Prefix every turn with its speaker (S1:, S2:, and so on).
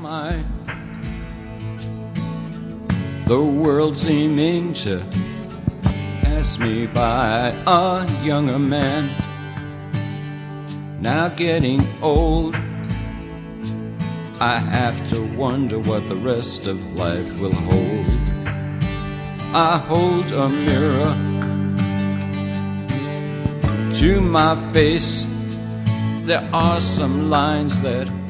S1: my, the world seeming to pass me by. A younger man, now getting old, I have to wonder what the rest of life will hold. I hold a mirror to my face. There are some lines that